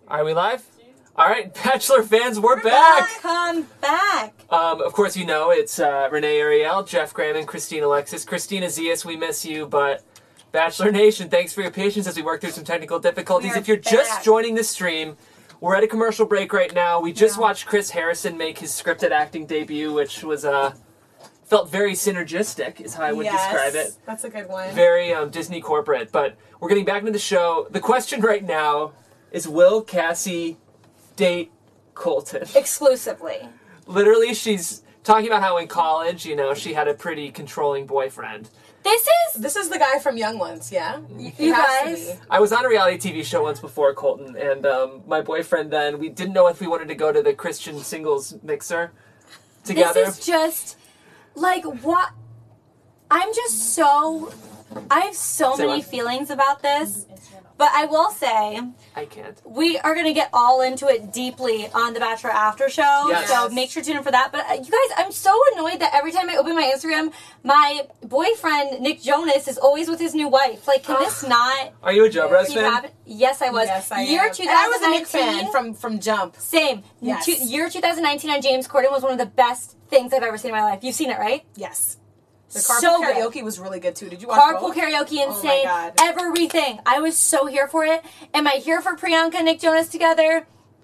Are we live? All right, Bachelor fans, we're back. Come back. Of course, you know it's Renee Ariel, Jeff Graham, and Christine Alexis. Christina Zias, we miss you, but Bachelor Nation, thanks for your patience as we work through some technical difficulties. If you're just joining the stream, we're at a commercial break right now. We just watched Chris Harrison make his scripted acting debut, which was felt very synergistic, is how I would describe it. That's a good one. Very Disney corporate, but we're getting back into the show. The question right now is, will Cassie date Colton? Exclusively. Literally, she's talking about how in college, you know, she had a pretty controlling boyfriend. This is the guy from Young Ones, yeah? You guys. I was on a reality TV show once before Colton, and my boyfriend then, we didn't know if we wanted to go to the Christian singles mixer together. This is just, like, what? I'm just so... I have so many feelings about this, but I will say... I can't. We are going to get all into it deeply on the Bachelor After Show, so make sure to tune in for that. But you guys, I'm so annoyed that every time I open my Instagram, my boyfriend, Nick Jonas, is always with his new wife. Like, can this not... Are you a Joe Bros fan? Yes, I was. Yes, I Year am. 2019. And I was a Nick fan from Jump. Same. Yes. Year 2019 on James Corden was one of the best things I've ever seen in my life. You've seen it, right? Yes. The carpool So karaoke good. was really good too. Did you watch Carpool both? karaoke, Oh insane. my God. Everything. I was so here for it. Am I here for Priyanka and Nick Jonas together?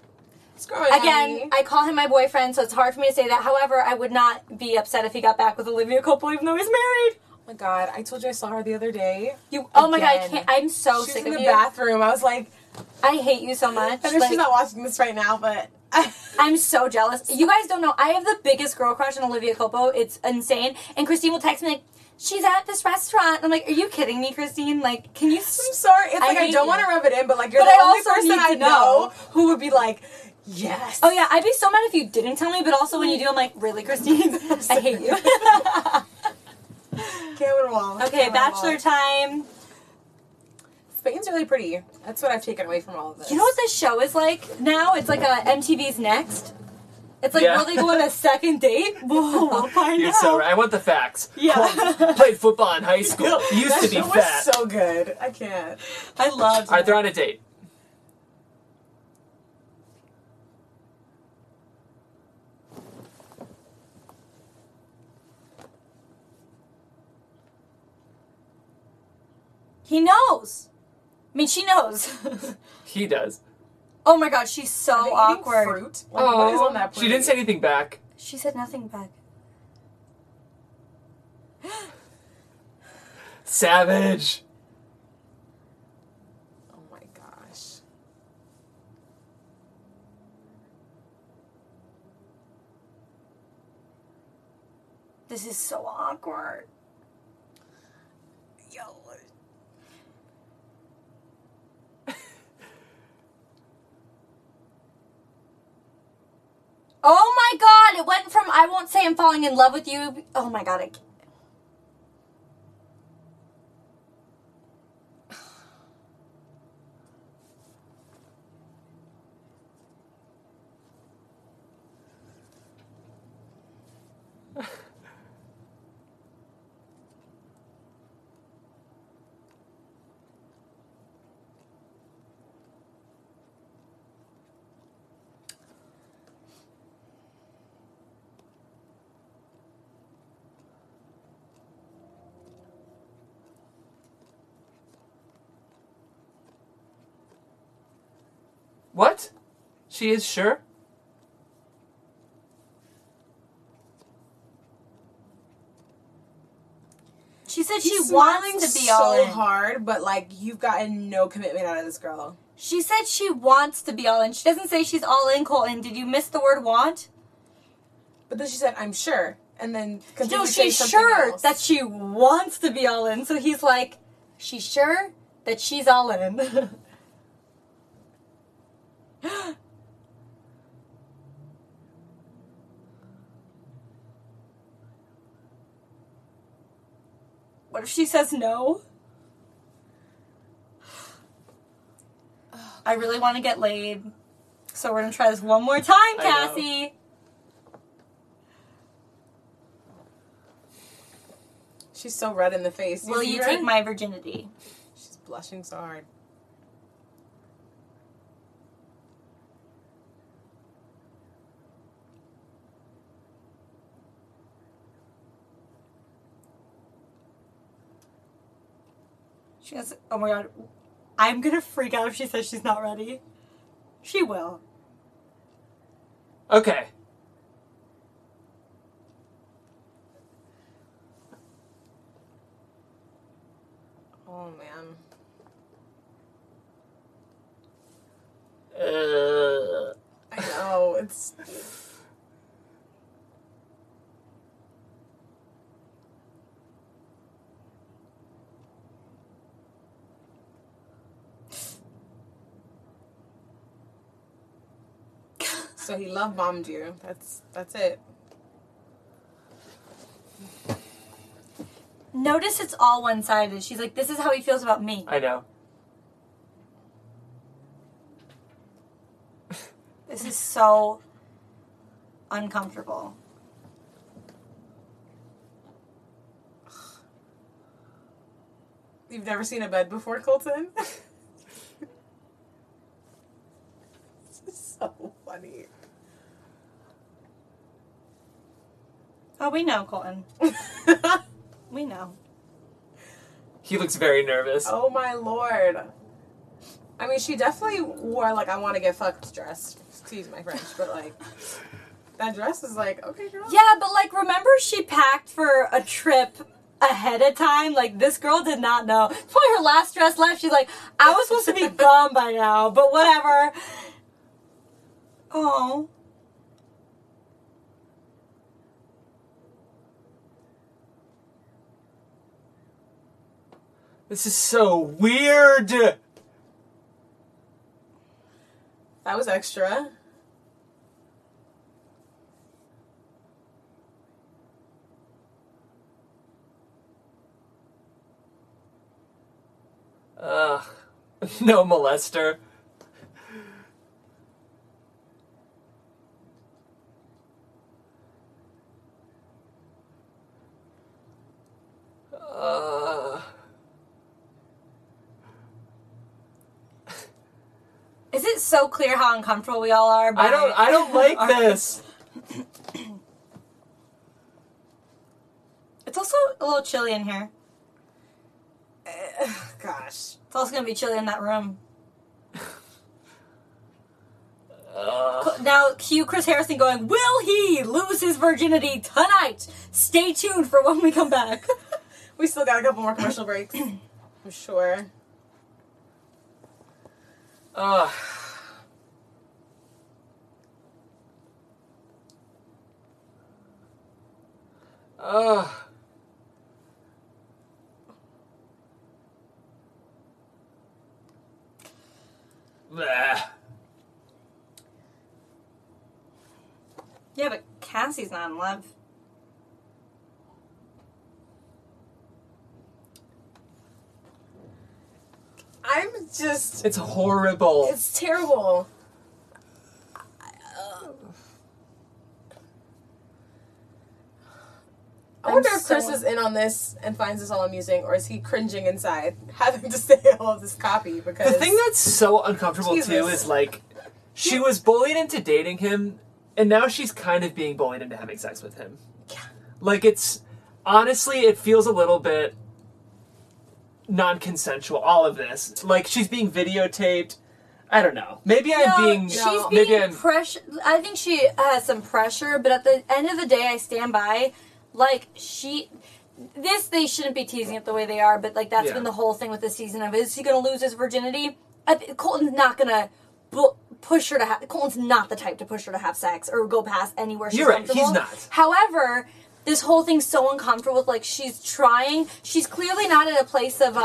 Screw it, Again, honey. I call him my boyfriend, so it's hard for me to say that. However, I would not be upset if he got back with Olivia Culpo, even though he's married. Oh my God, I told you I saw her the other day. Oh my God, I Again. can't. I'm so She was sick in of the you. bathroom. I was like, I hate you so much. I know Like, she's not watching this right now, but... I'm so jealous. You guys don't know. I have the biggest girl crush on Olivia Culpo. It's insane. And Christine will text me like, she's at this restaurant. I'm like, are you kidding me, Christine? Like, can you... I'm sorry. It's like I hate don't you. want to rub it in, but like you're But the I only also person need I to know know. who would be like, yes. Oh yeah, I'd be so mad if you didn't tell me, but also when you do, I'm like, really, Christine? I hate you. Cameron Wall. Okay, Bachelor time. Spain's really pretty. That's what I've taken away from all of this. You know what this show is like now? It's like a MTV's Next. It's like, Yeah. will they go on a second date? Whoa, we'll find You're out. so right. I want the facts. Yeah. Colton played football in high school. Used to be That fat. was so good. I can't. I loved All right, they're on a date. He knows. I mean, she knows. He does. Oh my God, she's so Are they eating awkward. Fruit? Like, what is on that plate? She didn't say anything back. She said nothing back. Savage. Oh my gosh. This is so awkward. Yo. Oh my God, it went from I won't say I'm falling in love with you. Oh my God, I can't. What? She is sure? She said She's she wants to be all so in. hard, but like you've gotten no commitment out of this girl. She said she wants to be all in. She doesn't say she's all in, Colton. Did you miss the word want? But then she said, "I'm sure," and then No, continued to say she's something sure else. that she wants to be all in. So he's like, she's sure that she's all in. What if she says no? I really want to get laid. So we're going to try this one more time, I know. Cassie. She's so red in the face. Will see you her? take my virginity? She's blushing so hard. She goes, oh my god, I'm gonna freak out if she says she's not ready. She will. Okay. Oh, man. I know, it's... So he love bombed you. That's it. Notice it's all one-sided. She's like, this is how he feels about me. I know. This is so uncomfortable. You've never seen a bed before, Colton? This is so funny. Oh, we know, Colton. We know. He looks very nervous. Oh my lord. I mean, she definitely wore, like, I want to get fucked dress. Excuse my French, but, like, that dress is like, okay, girl. Yeah, but, like, remember she packed for a trip ahead of time? Like, this girl did not know. That's why her last dress left. She's like, I was supposed to be gone by now, but whatever. Oh. This is so weird. That was extra. No molester. Is it so clear how uncomfortable we all are? I don't like this. It's also a little chilly in here. Gosh. It's also gonna be chilly in that room. Now, cue Chris Harrison going, will he lose his virginity tonight? Stay tuned for when we come back. We still got a couple more commercial breaks. I'm sure. Bleh. Yeah, but Cassie's not in love. I'm just... It's horrible. It's terrible. I wonder if Chris is in on this and finds this all amusing, or is he cringing inside having to say all of this copy? Because The thing that's so uncomfortable too is like, she was bullied into dating him, and now she's kind of being bullied into having sex with him. Yeah. Like, it's honestly, it feels a little bit non-consensual. All of this, like, she's being videotaped. I don't know. Maybe I'm being. She's maybe being I'm. pressure. I think she has some pressure, but at the end of the day, I stand by. Like, they shouldn't be teasing it the way they are, but, like, that's been the whole thing with this season of, is he going to lose his virginity? Colton's not going to push her to have, Colton's not the type to push her to have sex or go past anywhere she's comfortable. He's not. However, this whole thing's so uncomfortable with, like, she's clearly not in a place of,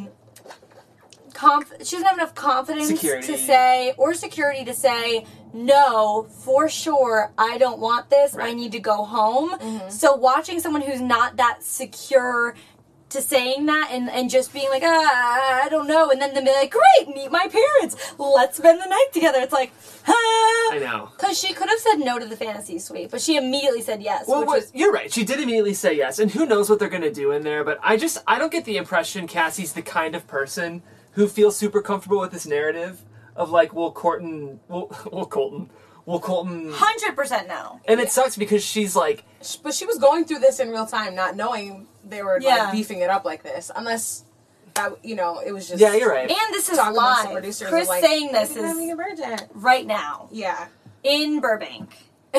she doesn't have enough confidence to say, or security to say, no, for sure, I don't want this, I need to go home. Mm-hmm. So watching someone who's not that secure to saying that and just being like, I don't know, and then they'll be like, great, meet my parents, let's spend the night together. It's like, I know. Because she could have said no to the fantasy suite, but she immediately said yes. Well, you're right. She did immediately say yes, and who knows what they're going to do in there, but I don't get the impression Cassie's the kind of person who feels super comfortable with this narrative of, like, will Colton 100% no. And it sucks because she's like... But she was going through this in real time, not knowing they were like beefing it up like this. Unless that, you know, it was just... Yeah, you're right. And this is live. Chris like, saying this is a virgin. right now. Yeah. In Burbank.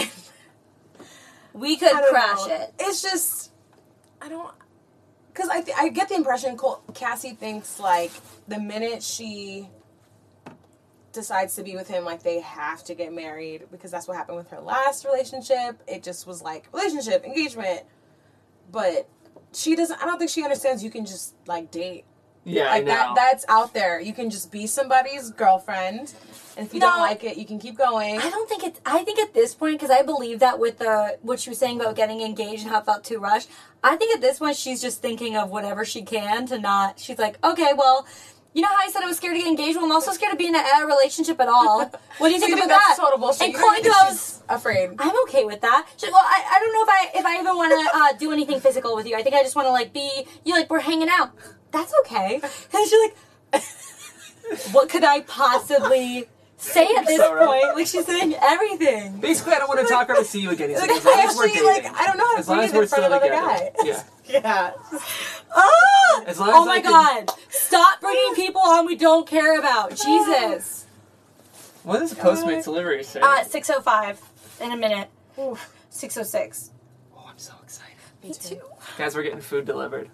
We could crash it. It's just... I don't... Because I get the impression Cassie thinks, like, the minute she decides to be with him, like, they have to get married, because that's what happened with her last relationship. It just was like, relationship, engagement. But she doesn't... I don't think she understands you can just, like, date. Yeah, like, I know. that's out there. You can just be somebody's girlfriend, and if you don't like it, you can keep going. I don't think it's... I think at this point, because I believe that with what she was saying about getting engaged and how it felt too rushed, I think at this point she's just thinking of whatever she can to not... She's like, okay, well, you know how I said I was scared to get engaged? Well, I'm also scared of being in a relationship at all. What do you think about that? That's total bullshit. And Chloe goes... afraid. I'm okay with that. She's like, well, I don't know if I even want to do anything physical with you. I think I just want to, like, be... we're hanging out. That's okay. And she's like... What could I possibly... say at this point, like she's saying everything. Basically, I don't want to talk or see you again. He's like, as long as we're dating. Like, I don't know how to breathe in front of another guy. Yeah. Yeah. Oh! As long as oh my God! Stop bringing people on we don't care about. Jesus. What does Postmates delivery say? 6:05 in a minute. 6:06. Oh, I'm so excited. Me too. Guys, we're getting food delivered.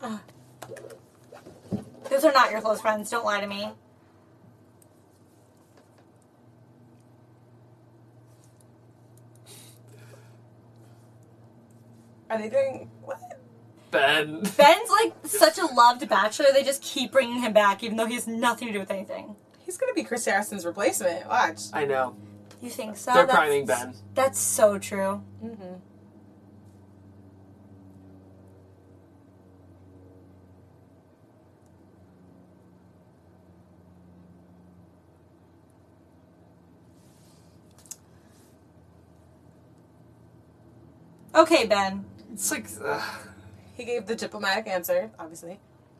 Those are not your close friends. Don't lie to me. Are they doing what? Ben. Ben's like such a loved bachelor, they just keep bringing him back even though he has nothing to do with anything. He's gonna be Chris Harrison's replacement. Watch. I know. You think so? They're priming Ben. That's so true. Mm-hmm. Okay, Ben. It's like... He gave the diplomatic answer, obviously.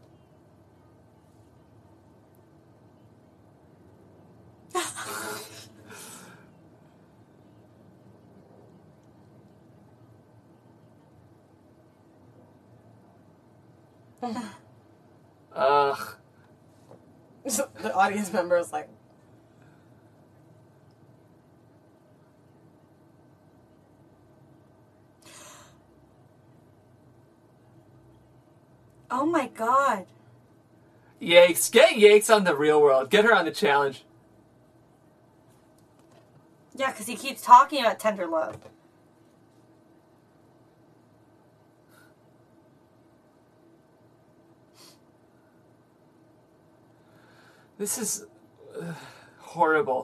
The audience member was like... Oh my God. Yakes. Get Yakes on the Real World. Get her on the challenge. Yeah, because he keeps talking about tender love. This is horrible.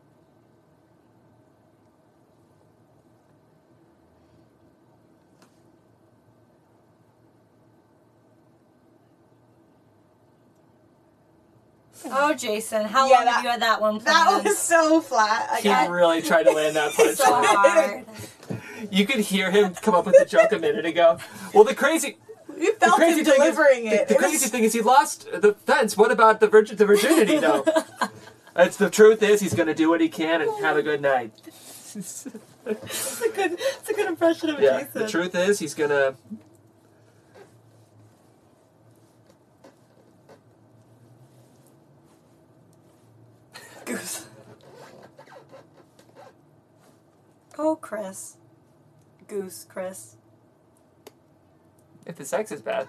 Oh, Jason, how long have you had that one planned? That was so flat. He really tried to land that punch. So hard. You could hear him come up with the joke a minute ago. Well, the crazy... You felt him delivering it. The crazy thing is he lost the fence. What about the virginity, though? The truth is he's going to do what he can and have a good night. It's a good impression of Jason. The truth is he's going to... Goose. Oh, Chris. Goose, Chris. If the sex is bad.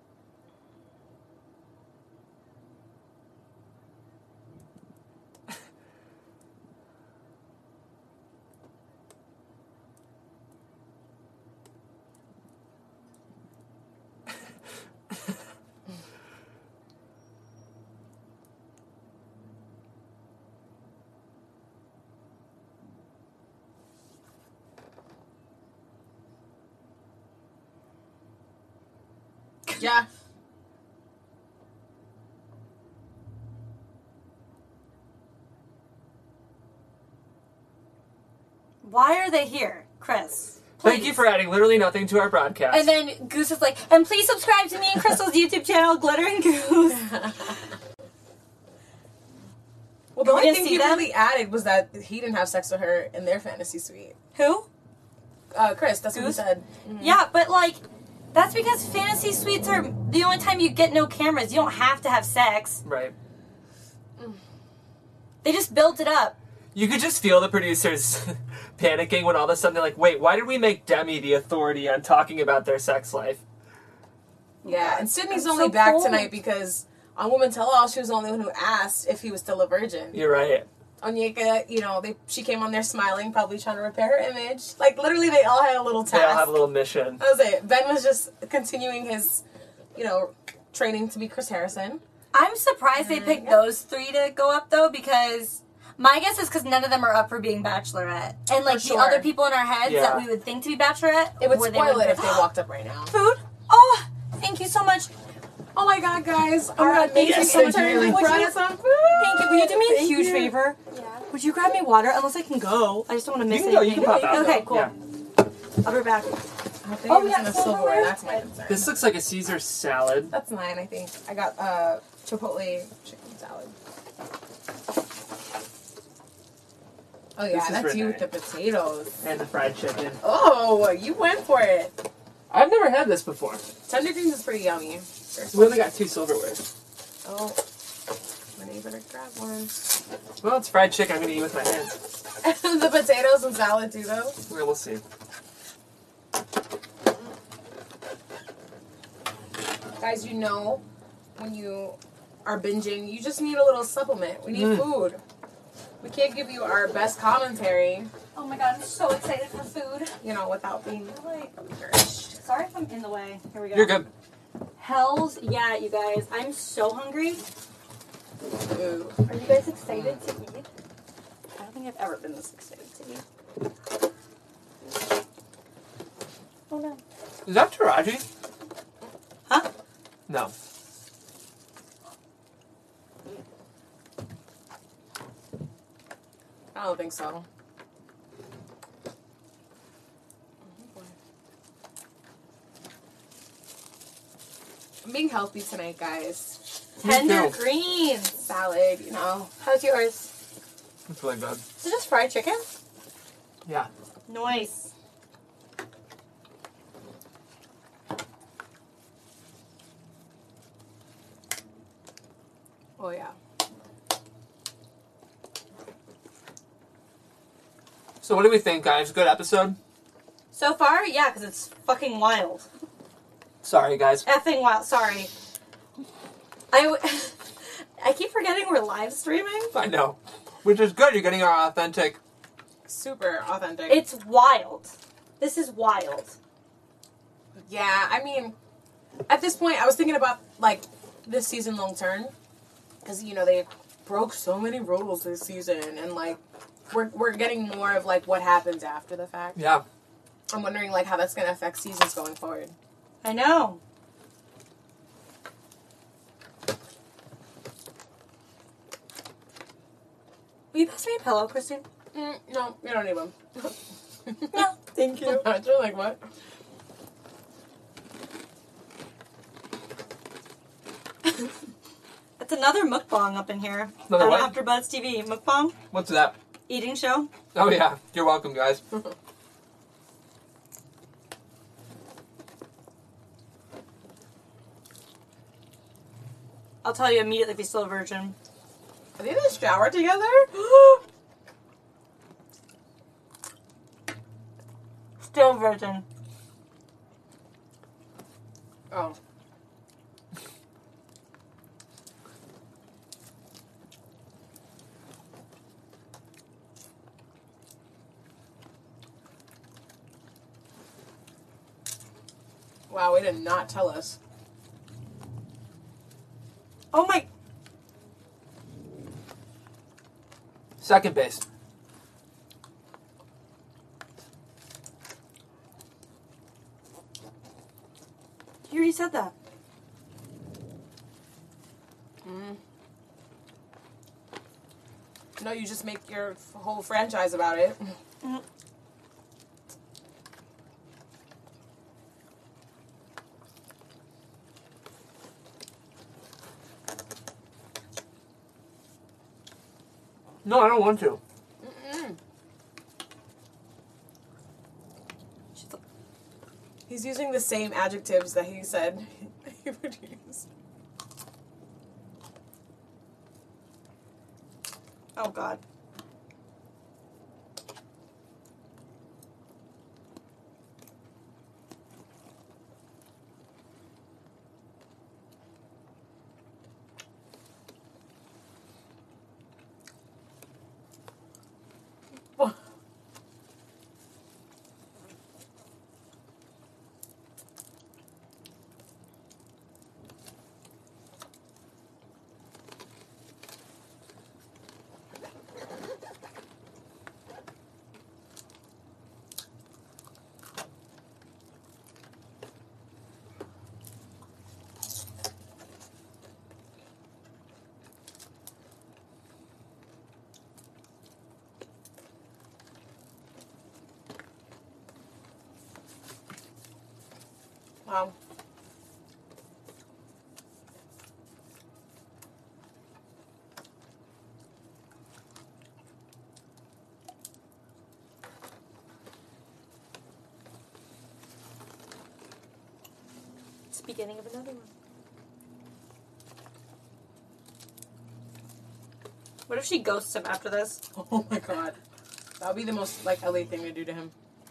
Yeah. Why are they here, Chris? Thank you for adding literally nothing to our broadcast. And then Goose is like, and please subscribe to me and Crystal's YouTube channel, Glitter and Goose. Well, the only thing he really added was that he didn't have sex with her in their fantasy suite. Who? Chris, that's what he said. Mm-hmm. Yeah, but like, That's because fantasy suites are the only time you get no cameras. You don't have to have sex. Right. They just built it up. You could just feel the producers panicking when all of a sudden they're like, wait, why did we make Demi the authority on talking about their sex life? Yeah, and Sydney's only back tonight because on Women Tell All, she was the only one who asked if he was still a virgin. You're right. Onyeka, you know, she came on there smiling, probably trying to repair her image. Like, literally, they all had a little task. They all have a little mission. That was it. Ben was just continuing his, you know, training to be Chris Harrison. I'm surprised they picked those three to go up, though, because my guess is because none of them are up for being Bachelorette. And, like, the other people in our heads that we would think to be Bachelorette, it would spoil it if they walked up right now. Food? Oh, thank you so much. Oh my god, guys. Our amazing intern brought us some food. Thank you. Will you do me a huge favor? Yeah. Would you grab me water? Unless I can go. I just don't want to miss anything. You can pop out. Okay, cool. Yeah. I'll be back. Oh, we got silverware. That's my concern. This looks like a Caesar salad. That's mine, I think. I got Chipotle chicken salad. Oh yeah, that's you with the potatoes. And the fried chicken. Oh, you went for it. I've never had this before. Tender greens is pretty yummy. We only got 2 silverwares. Oh, then you better grab one. Well, it's fried chicken. I'm going to eat with my hands. The potatoes and salad too, though. Well, we'll see. Guys, you know, when you are binging, you just need a little supplement. We need food. We can't give you our best commentary. Oh my god, I'm so excited for food. You know, without being Sorry if I'm in the way. Here we go. You're good. Hells yeah, you guys. I'm so hungry. Ooh. Are you guys excited to eat? I don't think I've ever been this excited to eat. Oh no. Is that Taraji? Huh? No. I don't think so. I'm being healthy tonight, guys. Tender greens. Salad, you know. How's yours? It's really good. Is it just fried chicken? Yeah. Nice. Oh, yeah. So what do we think, guys? Good episode? So far, yeah, because it's fucking wild. Sorry, guys. Effing wild. Sorry. I keep forgetting we're live streaming. I know. Which is good. You're getting our authentic. Super authentic. It's wild. This is wild. Yeah, I mean, at this point, I was thinking about, like, this season long term. Because, you know, they broke so many rules this season. And, like, we're getting more of, like, what happens after the fact. Yeah. I'm wondering, like, how that's going to affect seasons going forward. I know. Will you pass me a pillow, Christine? No, you don't need one. No, thank you. You're like, what? That's another mukbang up in here. Another what? AfterBuzz TV mukbang What's that? eating show. Oh, yeah. You're welcome, guys. I'll tell you immediately if he's still a virgin. Are they in the shower together? Still virgin. Oh. Wow, they did not tell us. Oh my... Second base. You already said that. No, you just make your whole franchise about it. No, I don't want to. He's using the same adjectives that he said he would use. Oh, God. Wow. It's the beginning of another one. What if she ghosts him after this? Oh my god. That would be the most, like, LA thing to do to him.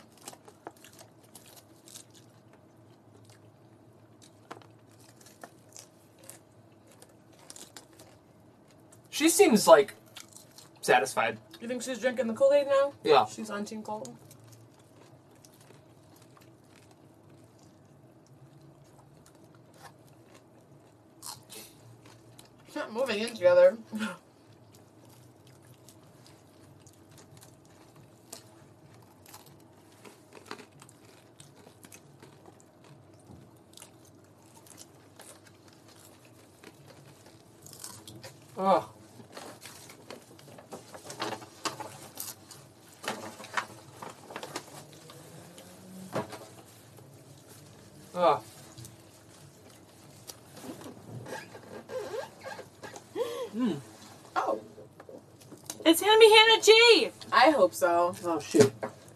She seems, like, satisfied. You think she's drinking the Kool-Aid now? Yeah. She's on Team Colton. She's not moving in together. Oh. Oh. Oh. It's gonna be Hannah G! I hope so. Oh, shoot.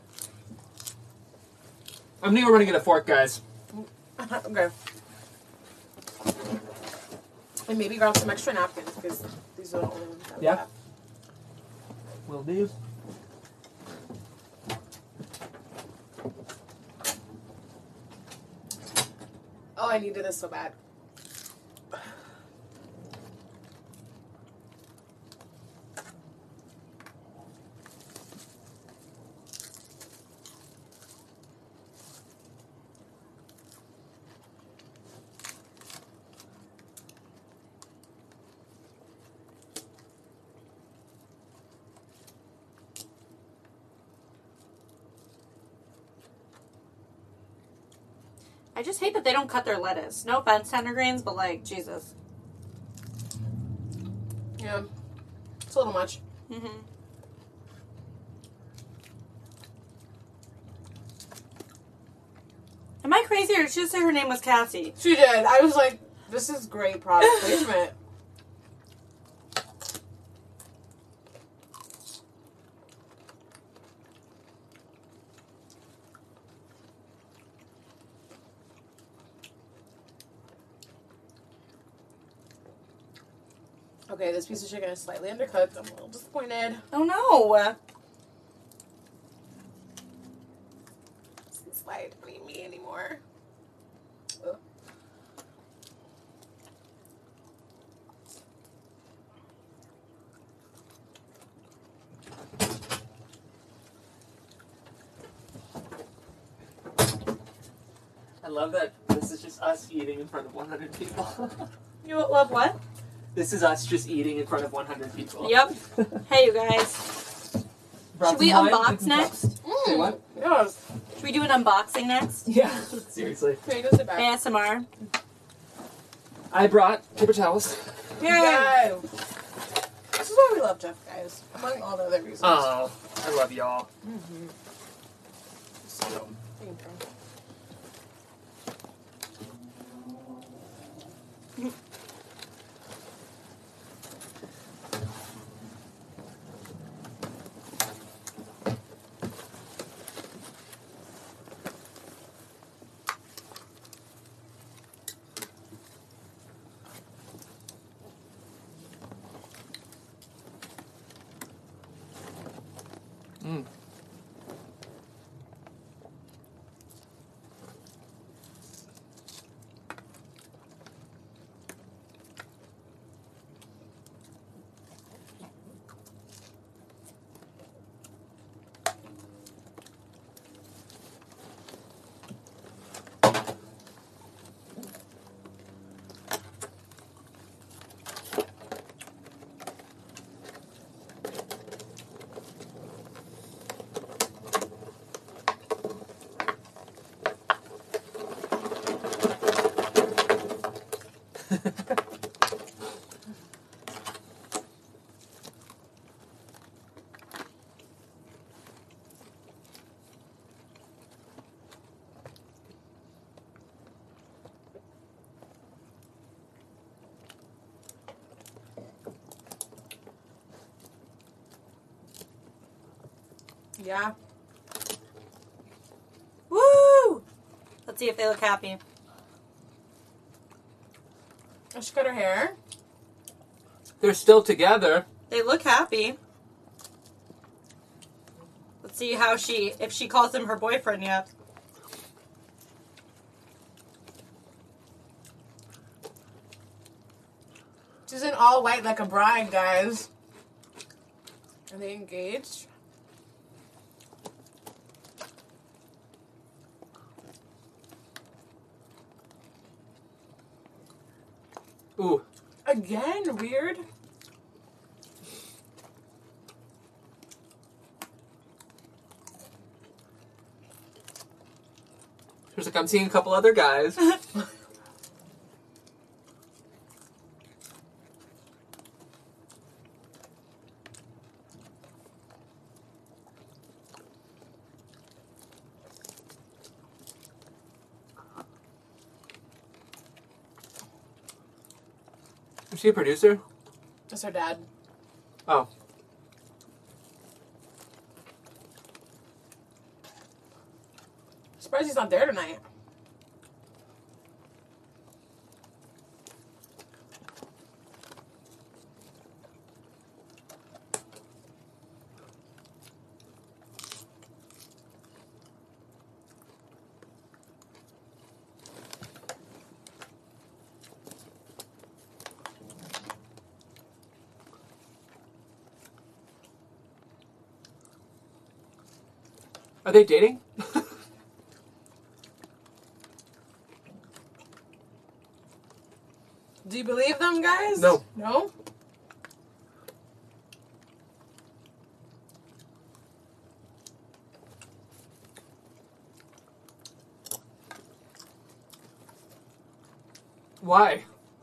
I'm gonna go run and get a fork, guys. Okay. And maybe grab some extra napkins, because these are the only ones that we Yeah. have. Will do. Oh, I needed this so bad. I just hate that they don't cut their lettuce. No offense, tender greens, but like, Jesus. Yeah. It's a little much. Mm-hmm. Am I crazy or did she just say her name was Cassie? She did. I was like, this is great product placement. Okay, this piece of chicken is slightly undercooked. I'm a little disappointed. Oh no! This slide don't eat me anymore. Ugh. I love that this is just us eating in front of 100 people. You love what? This is us just eating in front of 100 people. Yep. Hey, you guys. Brought Should we some wine? unbox next? Say what? Yes. Should we do an unboxing next? Yeah. Seriously. Okay, go sit back. ASMR. I brought paper towels. Yay! This is why we love Jeff, guys. Among all the other reasons. Oh, I love y'all. Mm-hmm. So. Thank you. Mm. Yeah. Woo! Let's see if they look happy. She cut her hair. They're still together. They look happy. Let's see how if she calls him her boyfriend yet. She's in all white like a bride, guys. Are they engaged? Ooh. Again, weird. She's like, I'm seeing a couple other guys. Is she a producer? That's her dad. Oh. Surprised he's not there tonight. Are they dating? Do you believe them, guys? No. No? Why?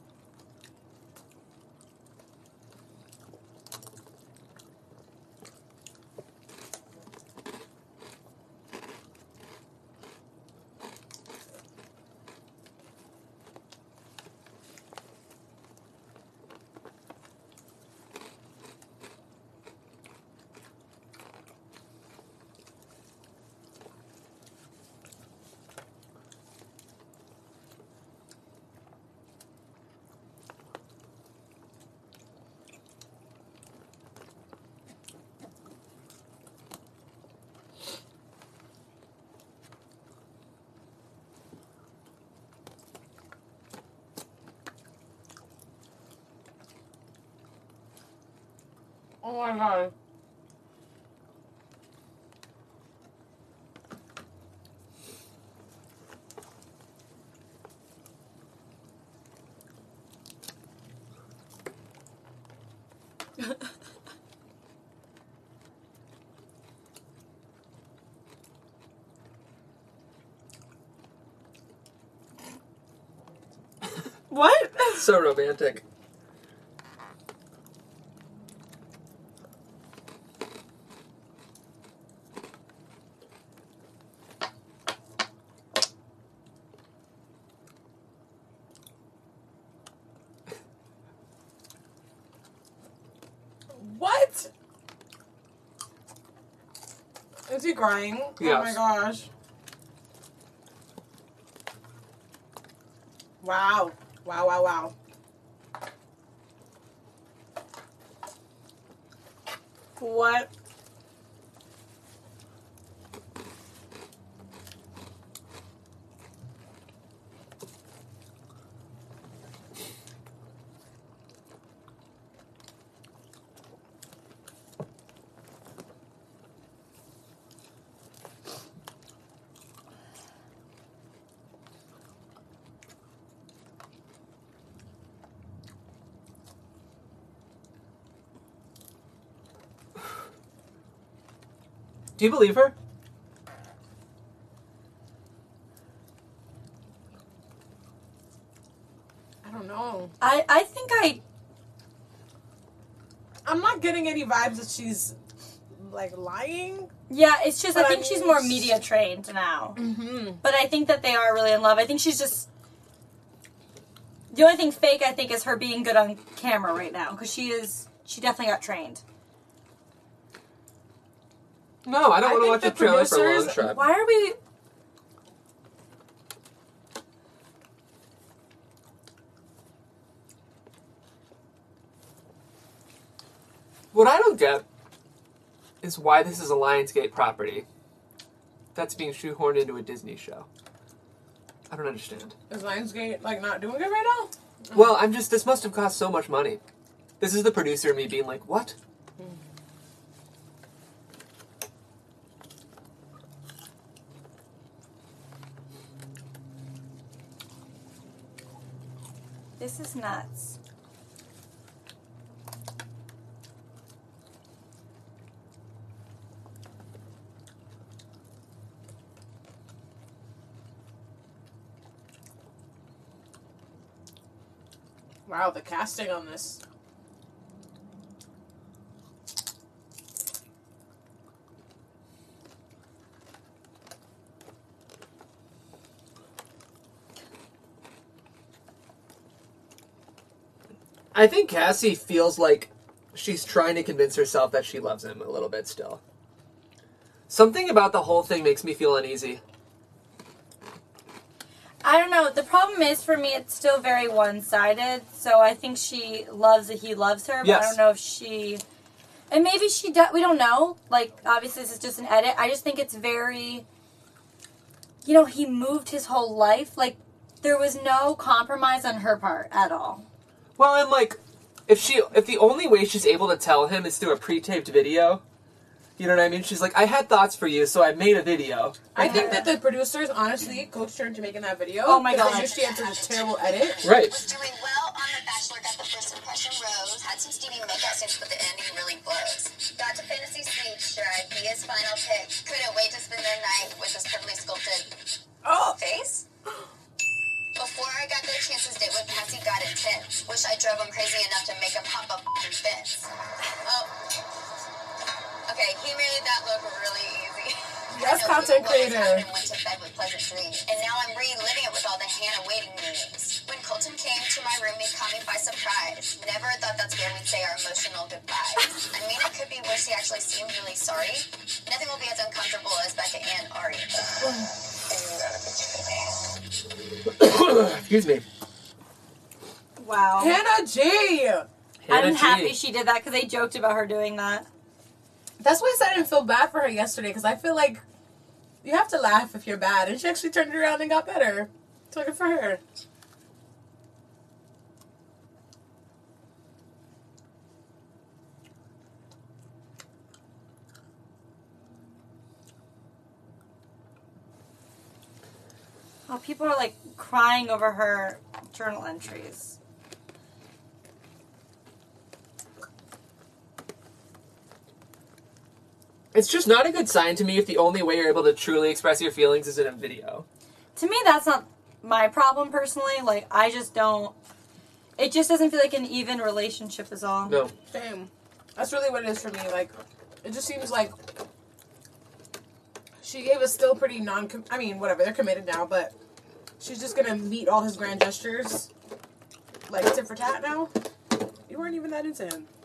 Oh my god. What? So romantic. What? Is he crying? Yes. Oh my gosh. Wow. Wow, wow, wow. What? Do you believe her? I don't know. I think I'm not getting any vibes that she's like lying. Yeah, it's just I think she's more media trained now. Mm-hmm. But I think that they are really in love. I think she's just the only thing fake I think is her being good on camera right now because she definitely got trained. No, I don't want to watch a trailer for Long Shot. Why are we? What I don't get is why this is a Lionsgate property that's being shoehorned into a Disney show. I don't understand. Is Lionsgate like not doing it right now? Well, this must have cost so much money. This is the producer of me being like, what? This is nuts. Wow, the casting on this. I think Cassie feels like she's trying to convince herself that she loves him a little bit still. Something about the whole thing makes me feel uneasy. I don't know. The problem is, for me, it's still very one-sided. So I think she loves that he loves her, but Yes. I don't know if she... And maybe she does... We don't know. Like, obviously, this is just an edit. I just think it's very... You know, he moved his whole life. Like, there was no compromise on her part at all. Well, and like, if the only way she's able to tell him is through a pre-taped video, you know what I mean? She's like, I had thoughts for you, so I made a video. I think that the producers honestly coached her into making that video. Oh my because God. She had such a terrible edit. Right. Was doing well on The Bachelor, got the first impression rose, had some steamy makeup scenes, but the ending really blows. Got to Fantasy Suite, sure, I'd be his final pick. Couldn't wait to spend the night with his perfectly sculpted face. Before I got the chances, date with Cassie got intense. Wish I drove him crazy enough to make him hop up the fence. Oh. Okay, he made that look really easy. Yes, content creator. And went to bed with pleasant dreams. And now I'm reliving it with all the Hannah waiting memes. When Colton came to my room, he caught me by surprise. Never thought that's where we'd say our emotional goodbyes. I mean, it could be wish he actually seemed really sorry. Nothing will be as uncomfortable as Becca and Ari. And you gotta be kidding me. Excuse me. Wow. Hannah G! I'm happy she did that because they joked about her doing that. That's why I said I didn't feel bad for her yesterday, because I feel like you have to laugh if you're bad, and she actually turned it around and got better. So good for her. Oh, people are like crying over her journal entries. It's just not a good sign to me if the only way you're able to truly express your feelings is in a video. To me, that's not my problem personally. Like, I just don't... It just doesn't feel like an even relationship is all. No. Same. That's really what it is for me. Like, it just seems like she gave us still pretty I mean, whatever, they're committed now, but she's just gonna meet all his grand gestures, like, tit for tat now. You weren't even that into him.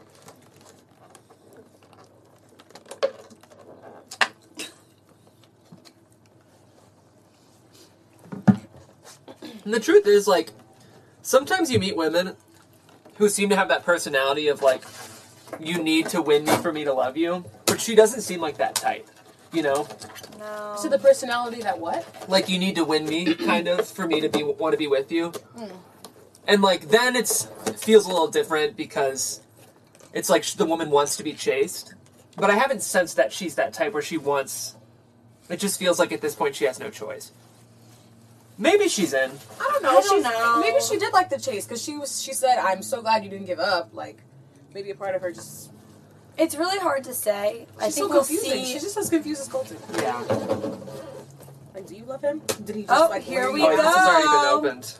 And the truth is, like, sometimes you meet women who seem to have that personality of, like, you need to win me for me to love you. But she doesn't seem like that type, you know? No. So the personality that what? Like, you need to win me, kind of, for me to want to be with you. And, like, then it feels a little different because it's like the woman wants to be chased. But I haven't sensed that she's that type where she wants... It just feels like at this point she has no choice. Maybe she's in. I don't know. I don't know. Maybe she did like the chase, because she said, I'm so glad you didn't give up. Like, maybe a part of her just... It's really hard to say. I think so we'll confusing. see. She's just as confused as Colton. Yeah. Like, do you love him? Did he just here we Oh, go. this has already been opened.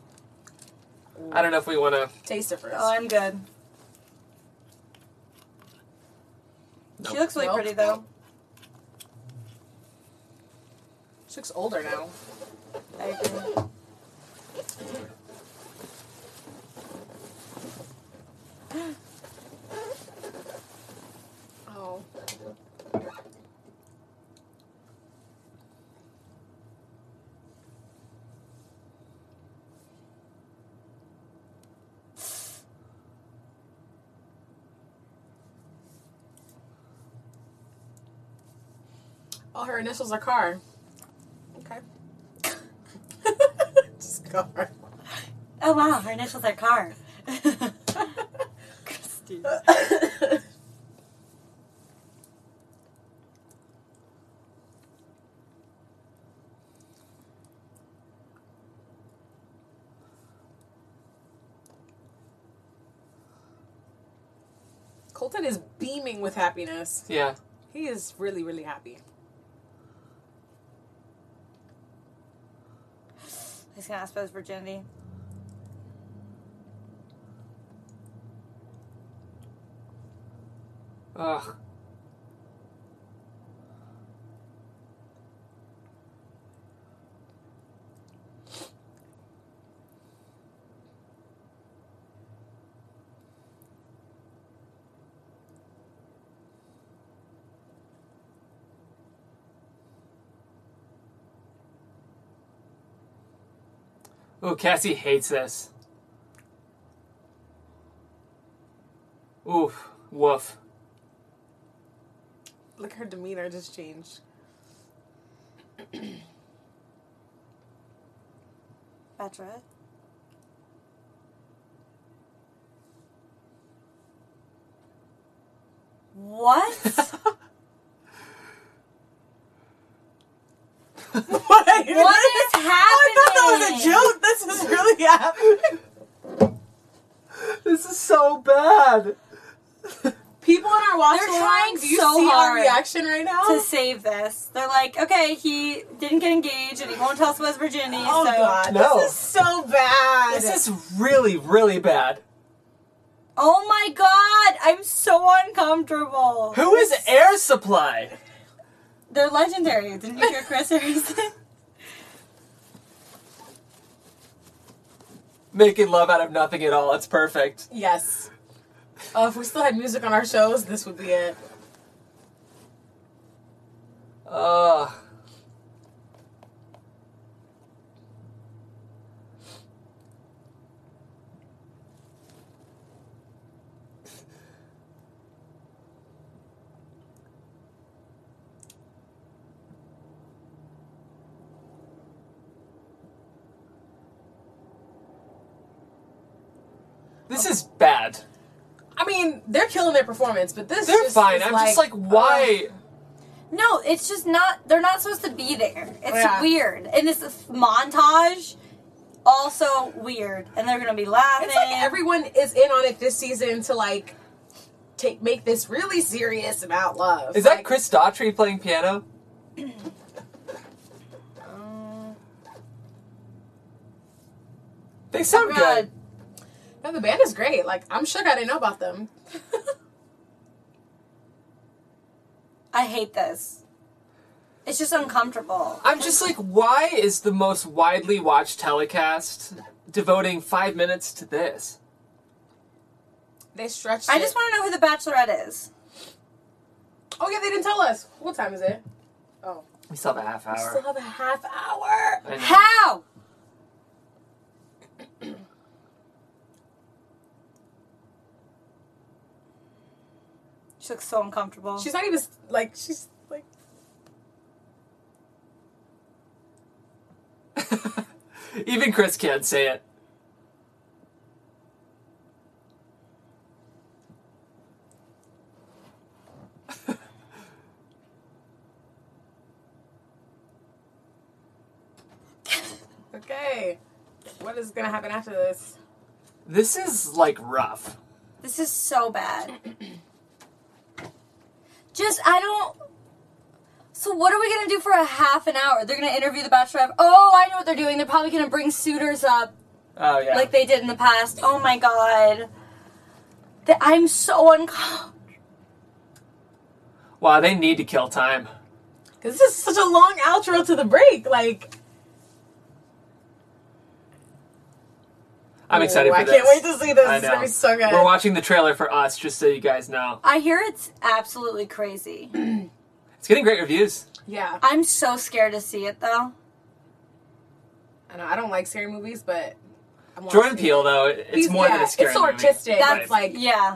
I don't know if we want to... Taste it first. Oh, I'm good. Nope. She looks really pretty, though. She looks older now. I agree. Oh. Oh, her initials are Car. Okay. Just Car. Oh, wow. Her initials are Car. Christine. Colton is beaming with happiness. Yeah. He is really, really happy. He's gonna ask about his virginity. Ugh. Ooh, Cassie hates this. Oof. Woof. Look, her demeanor just changed. Bachelorette. What? What is happening? I thought that was a joke. This is really happening. This is so bad. People in our watch They're along, trying do you so see our hard reaction right now? to save this. They're like, okay, he didn't get engaged and he won't tell us about his virginity. Oh so. God, No. this is so bad. This is really, really bad. Oh my God, I'm so uncomfortable. Who is Air Supply? They're legendary. Didn't you hear Chris Harrison? Making love out of nothing at all. It's perfect. Yes. If we still had music on our shows, this would be it. Ugh. This is bad. I mean, they're killing their performance, but this They're just fine. is I'm just like, why? No, it's just not. They're not supposed to be there. It's Yeah. weird. And this montage, also weird. And they're gonna be laughing. It's like everyone is in on it this season to like make this really serious about love. Is that Like, Chris Daughtry playing piano? They sound good. No, the band is great. Like, I'm shook I didn't know about them. I hate this. It's just uncomfortable. I'm just like, why is the most widely watched telecast devoting 5 minutes to this? They stretched I it. just want to know who the Bachelorette is. Oh, yeah, they didn't tell us. What time is it? Oh. We still have a half We still hour. have a half hour. I know. How? She looks so uncomfortable. She's not even, like, she's, like... Even Chris can't say it. Okay. What is going to happen after this? This is, like, rough. This is so bad. I don't... So what are we going to do for a half an hour? They're going to interview the Bachelorette. Oh, I know what they're doing. They're probably going to bring suitors up. Oh, yeah. Like they did in the past. Oh, my God. I'm so uncomfortable. Wow, they need to kill time. Because this is such a long outro to the break. Like... I'm excited for this. I can't wait to see this. It's going to be so good. We're watching the trailer for Us, just so you guys know. I hear it's absolutely crazy. It's getting great reviews. Yeah. I'm so scared to see it, though. I know, I don't like scary movies, but... Jordan Peele, though, it's more than a scary movie. It's so artistic. Movie. That's like... Yeah.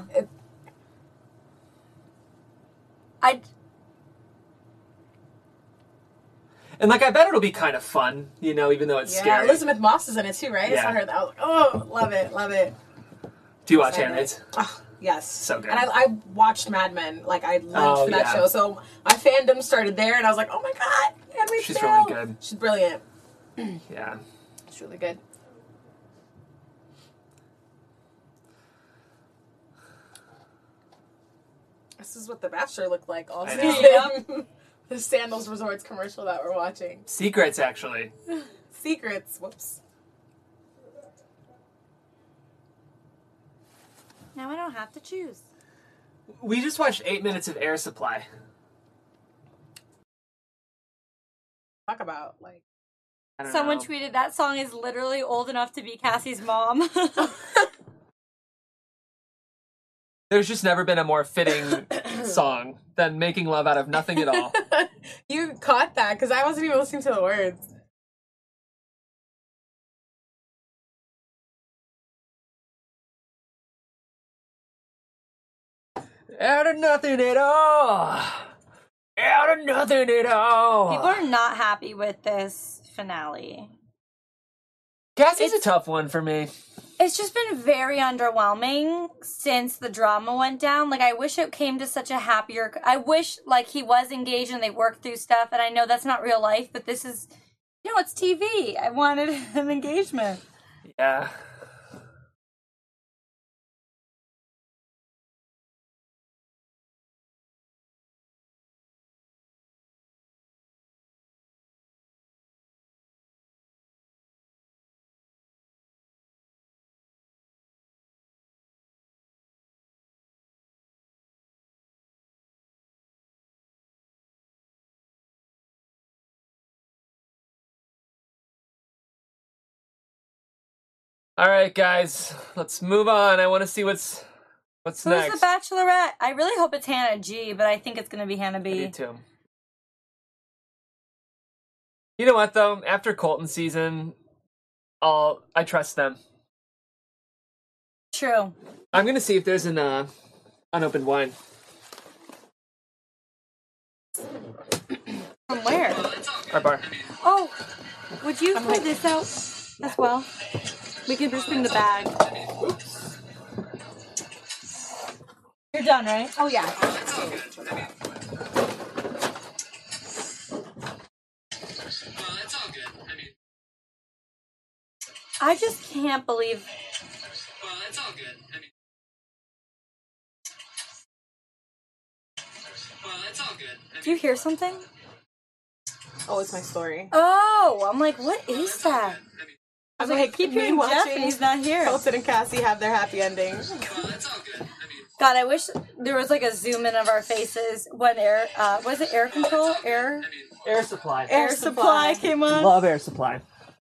And, like, I bet it'll be kind of fun, you know, even though it's scary. Elizabeth Moss is in it, too, right? Yeah. I saw her. I was like, oh, love it, love it. Do you watch Handmaids? Oh, yes. So good. And I watched Mad Men. Like, I lived for that show. So my fandom started there, and I was like, oh, my God, Handmaid's Tale. She's really good. She's brilliant. Yeah. She's really good. This is what The Bachelor looked like all season. The Sandals Resorts commercial that we're watching. Secrets, actually. Secrets. Whoops. Now I don't have to choose. We just watched 8 minutes of Air Supply. Talk about, like... Someone tweeted that song is literally old enough to be Cassie's mom. There's just never been a more fitting song than Making Love Out of Nothing at All. You caught that, because I wasn't even listening to the words. Out of nothing at all. Out of nothing at all. People are not happy with this finale. Cassie's a tough one for me. It's just been very underwhelming since the drama went down. Like, I wish it came to such a happier... I wish, like, he was engaged and they worked through stuff, and I know that's not real life, but this is... You know, it's TV. I wanted an engagement. Yeah. All right, guys, let's move on. I want to see what's Who's next. the Bachelorette? I really hope it's Hannah G, but I think it's going to be Hannah B. Me too. You know what, though? After Colton season, I trust them. True. I'm going to see if there's an unopened wine. From where? Our bar. Oh, would you pull this out as well? We can just bring the bag. Oops. You're done, right? Oh, yeah. I just can't believe... Well, it's all good. Well, it's all good. Do you hear something? Oh, it's my story. Oh, I'm like, what is that? I was like, keep me hearing Jeff watching and he's not here. Colton and Cassie have their happy ending. Well, it's all good. God, I wish there was like a zoom in of our faces when was it air control? Air Supply. Air Supply came on. Love Air Supply.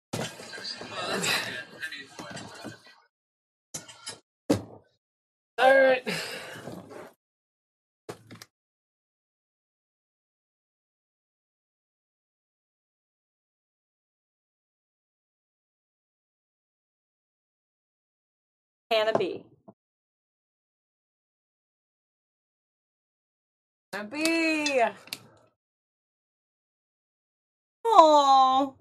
All right. Hannah B. B. Aww.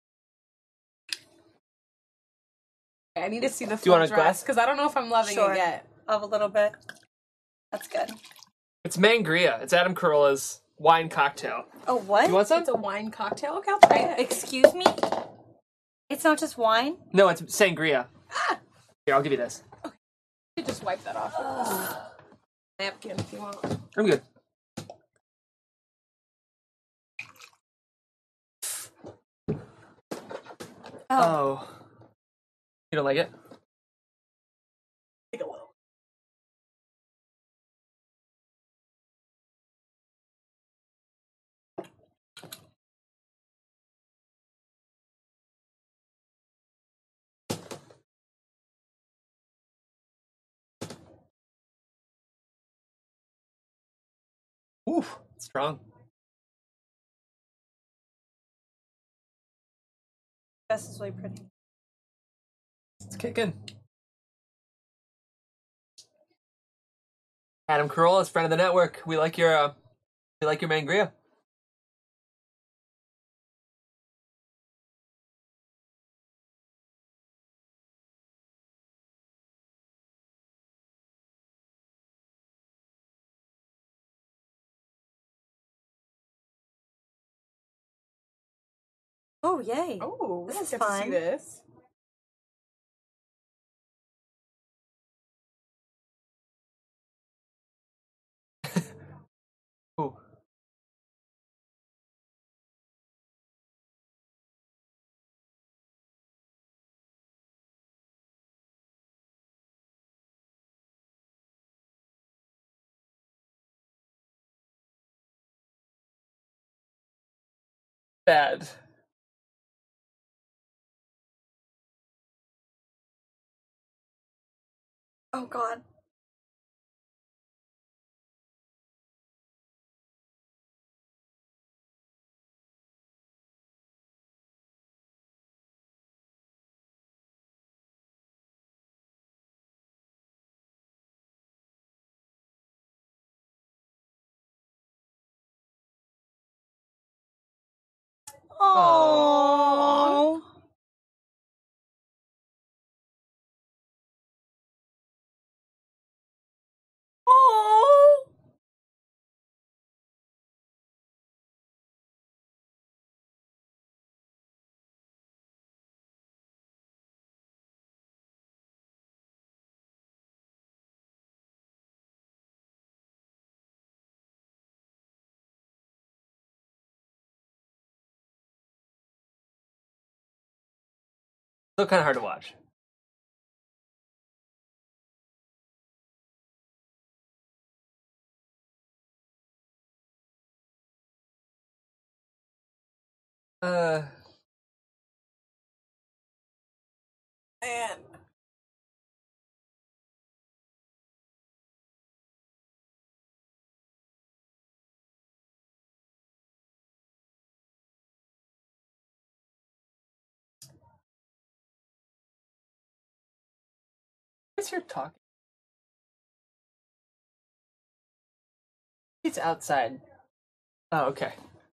I need to see the Do you want full a dress glass? because I don't know if I'm loving Sure. it yet. Of a little bit. That's good. It's Mangria. It's Adam Carolla's wine cocktail. Oh, what? You want some? It's a wine cocktail. Okay, I'll try it. Excuse me? It's not just wine? No, it's sangria. Here, I'll give you this. You just wipe that off. Napkin if you want. I'm good. Oh. You don't like it? Take a little. Oof, strong. This is really pretty. It's kicking. Adam Carolla, friend of the network. We like your Mangria. Oh, yay. Oh, This let's is get to fun. see this. Ooh. Bad. Oh, God. Oh. Oh. Still kind of hard to watch. Man. What's your talking? It's outside. Oh, okay.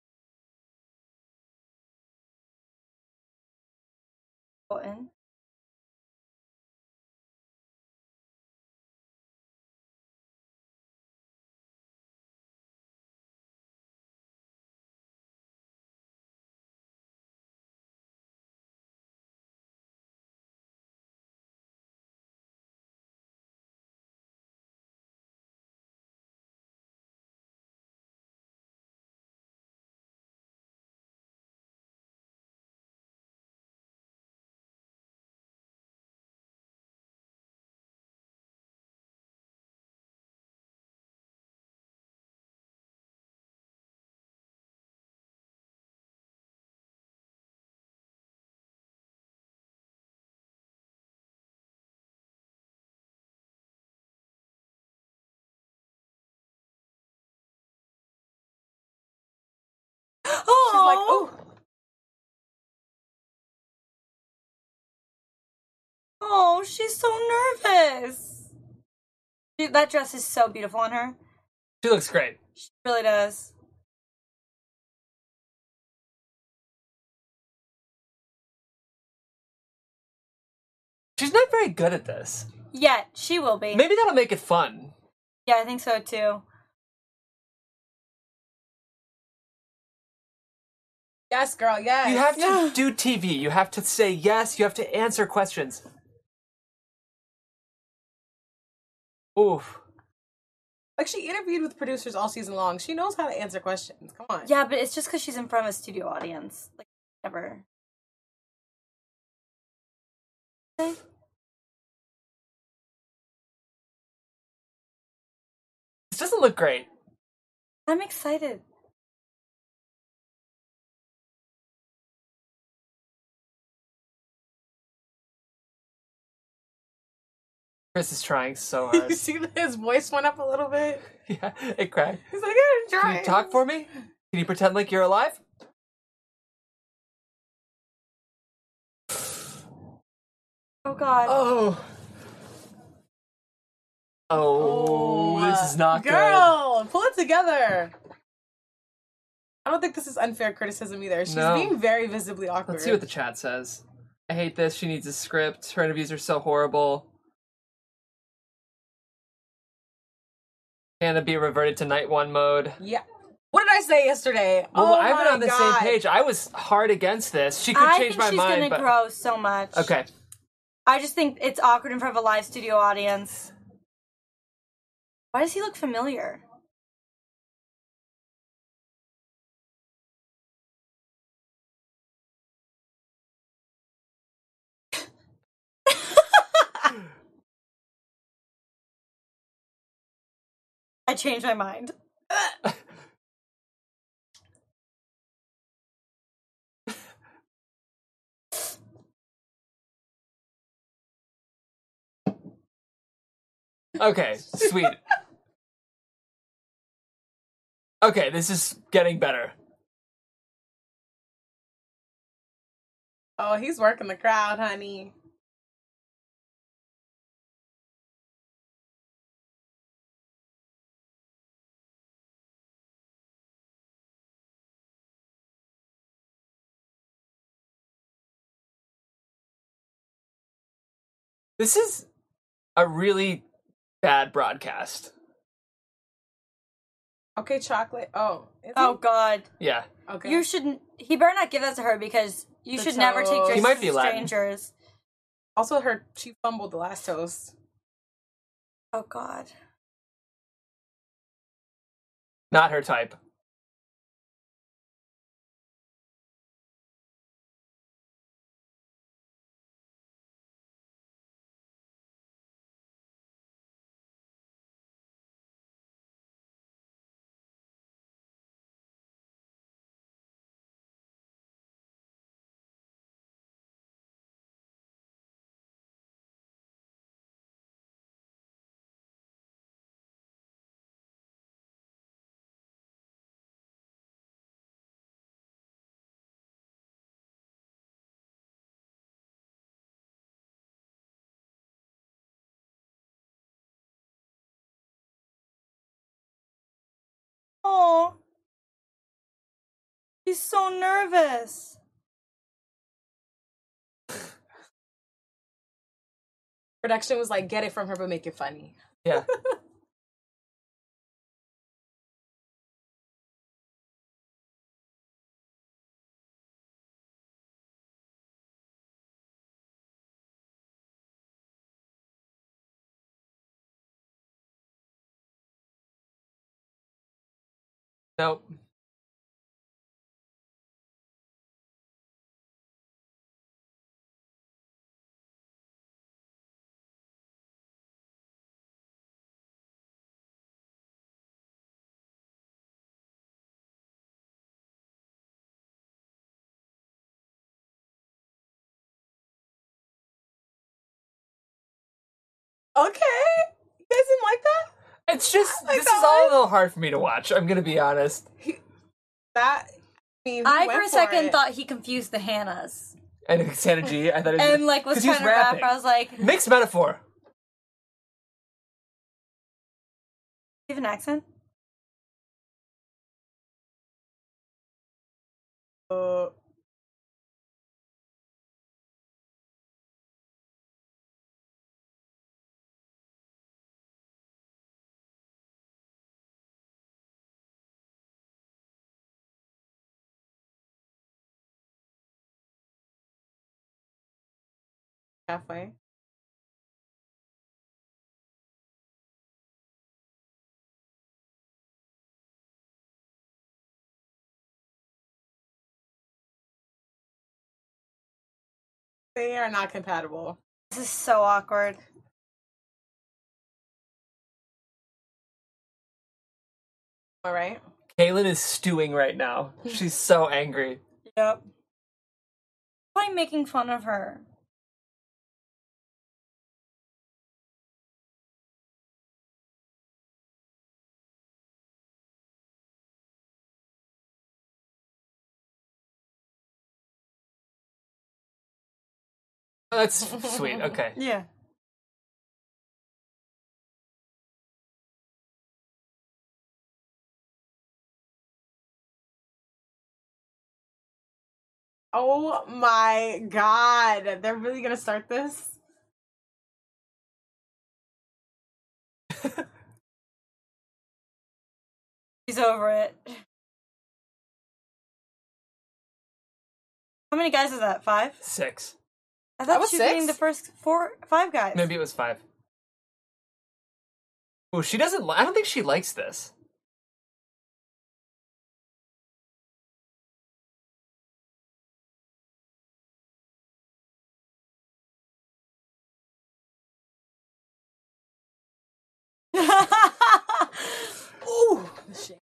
Button. She's like, oh. Oh, she's so nervous. That dress is so beautiful on her. She looks great. She really does. She's not very good at this. Yet, she will be. Maybe that'll make it fun. Yeah, I think so too. Yes, girl, yes. You have to do TV. You have to say yes. You have to answer questions. Oof. Like, she interviewed with producers all season long. She knows how to answer questions. Come on. Yeah, but it's just because she's in front of a studio audience. Like, never. This doesn't look great. I'm excited. Chris is trying so You hard. see that his voice went up a little bit? Yeah, it cracked. He's like, I'm Can trying. you talk for me? Can you pretend like you're alive? Oh God. Oh, this is not Girl, pull it together. I don't think this is unfair criticism either. She's No. being very visibly awkward. Let's see what the chat says. I hate this. She needs a script. Her interviews are so horrible. Can it be reverted to night one mode? Yeah. What did I say yesterday? Well, oh I've been my on the God. same page. I was hard against this. She could change my she's mind, gonna but grow so much. okay. I just think it's awkward in front of a live studio audience. Why does he look familiar? I changed my mind. Okay, sweet. Okay, this is getting better. Oh, he's working the crowd, honey. This is a really bad broadcast. Okay, chocolate. Oh. Is Oh he? God. Yeah. Okay. You shouldn't. He better not give that to her because you The should never take toast. risks He might with be Latin. strangers. Also, she fumbled the last toast. Oh God. Not her type. Oh. He's so nervous. Production was like, get it from her, but make it funny. Yeah. Nope. Okay. You guys didn't like that? It's just, like this that is all a one. little hard for me to watch. I'm gonna be honest. That. He I went for a second it. thought he confused the Hannahs I know Santa G. I thought it was and like was 'cause he trying to rap. rapping. I was like, Mixed metaphor. you have an accent? Halfway. They are not compatible. This is so awkward. All right. Kaylin is stewing right now. She's so angry. Yep. Why making fun of her? Oh, that's sweet. Okay. Yeah. Oh my god. They're really gonna start this? She's over it. How many guys is that? 5? 6. I That thought was she was getting 6? the first 5 guys. Maybe it was 5. Oh, she doesn't. I don't think she likes this. Ooh. Shit.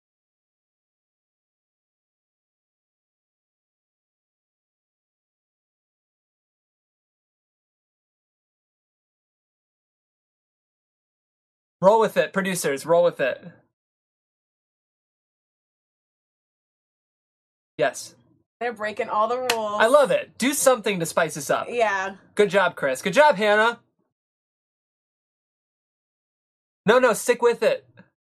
Roll with it, producers. Roll with it. Yes. They're breaking all the rules. I love it. Do something to spice this up. Yeah. Good job, Chris. Good job, Hannah. No, stick with it.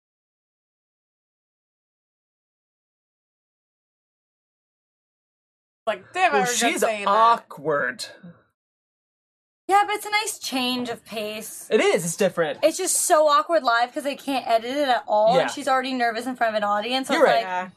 Like, damn, I Oh, regret she's saying that. awkward. Yeah, but it's a nice change of pace. It is. It's different. It's just so awkward live because they can't edit it at all, Yeah. and she's already nervous in front of an audience. So You're it's right. like, Yeah.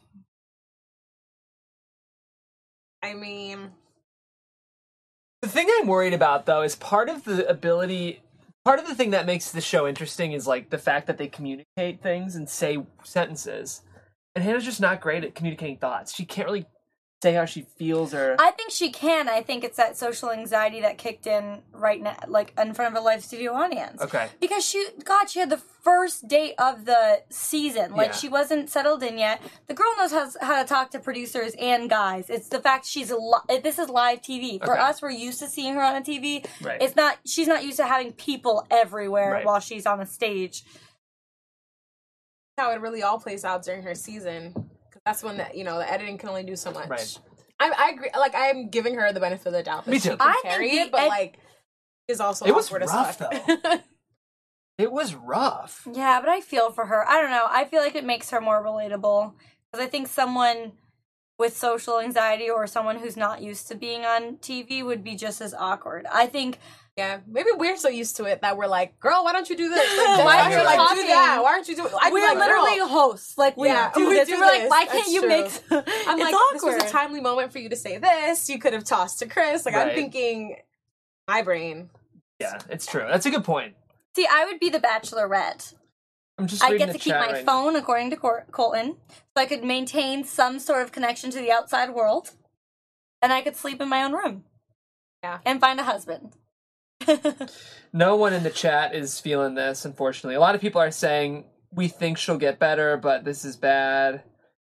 I mean, The thing I'm worried about, though, is part of the thing that makes the show interesting is, like, the fact that they communicate things and say sentences. And Hannah's just not great at communicating thoughts. She can't really say how she feels or... I think she can. I think it's that social anxiety that kicked in right now, like in front of a live studio audience. Okay. Because she had the first date of the season. Like, Yeah. she wasn't settled in yet. The girl knows how to talk to producers and guys. It's the fact this is live TV. For Okay. us, we're used to seeing her on a TV. Right. She's not used to having people everywhere Right. while she's on a stage. how it really all plays out during her season. Because that's when the editing can only do so much. Right. I agree. Like, I'm giving her the benefit of the doubt that Me she too. can I carry think it, but like, is also It was awkward as rough, fuck. though. It was rough. Yeah, but I feel for her. I don't know. I feel like it makes her more relatable. Because I think someone with social anxiety or someone who's not used to being on TV would be just as awkward. I think... Yeah, maybe we're so used to it that we're like, girl, why don't you do this? Like, Why aren't are you like, talking? do that? Why aren't you doing? I'd be We're like, literally girl. hosts. Like, we Yeah, do we this. do And we're like, this. why can't That's you true. make... I'm it's like, this was awkward. a timely moment for you to say this. You could have tossed to Chris. Like, Right. I'm thinking, my brain. Yeah, it's true. That's a good point. See, I would be the Bachelorette. I'm just I reading get the to keep chat my right now. phone, according to Colton, so I could maintain some sort of connection to the outside world, and I could sleep in my own room. Yeah. And find a husband. No one in the chat is feeling this, unfortunately. A lot of people are saying, we think she'll get better, but this is bad.